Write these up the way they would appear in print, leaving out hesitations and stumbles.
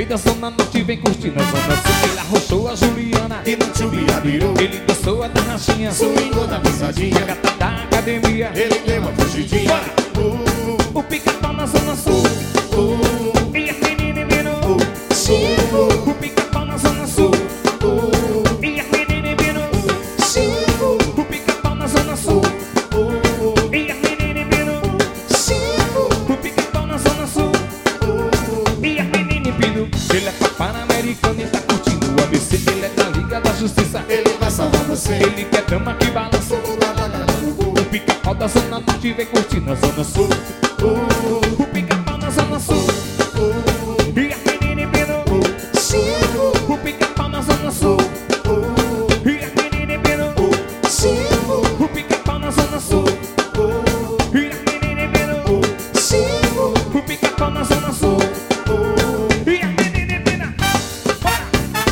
rei da Zona Norte vem curtindo a Zona Sul. Ele arrochou a Juliana E no tchubia virou, ele dançou a tarraxinha, swingou na a pisadinha. gata da academia. Ele deu uma fugidinha. O pica-pau na Zona Sul e as meninas viram. O pica-pau na Zona Sul e as meninas viram. O pica-pau na Zona Sul e as meninas viram. O pica-pau na Zona Sul e as meninas viram. Ele é pan-americano e tá curtindo o ABC. Ele é da Liga da Justiça, Ele vai salvar você. ele quer dama que balança. O pica-pau da Zona Norte vem curtindo a Zona Sul. O pica-pau na Zona Sul e as meninas viram. O pica-pau na Zona Sul e as meninas viram. O pica-pau na Zona Sul e as meninas viram. O pica-pau na Zona Sul e as meninas viram. Bora!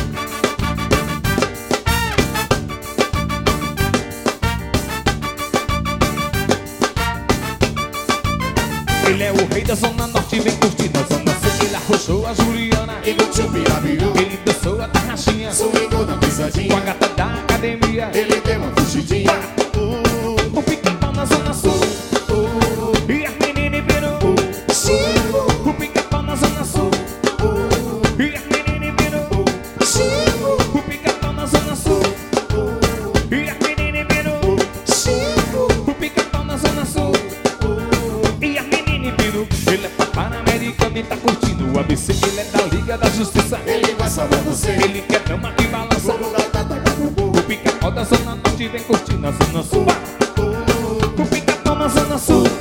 Ele é o rei da Zona Norte, vem curtindo a Zona Sul. Ele arrochou a Juliana, E no tchubia virou, ele dançou a tarraxinha, swingou na com a pisadinha. gata da academia. Ele deu uma fugidinha. O pica-pau na Zona Sul e as meninas viram. O pica-pau na Zona Sul e as meninas viram. O pica-pau na Zona Sul e as meninas viram. O pica-pau na Zona Sul e as meninas viram. Ele é pan-americano e tá curtindo o ABC. Ele é da Liga da Justiça, Ele vai salvar você. ele quer dama que balança. O pica-pau da Zona Norte vem curtindo a Zona Sul. O pica-pau na Zona Sul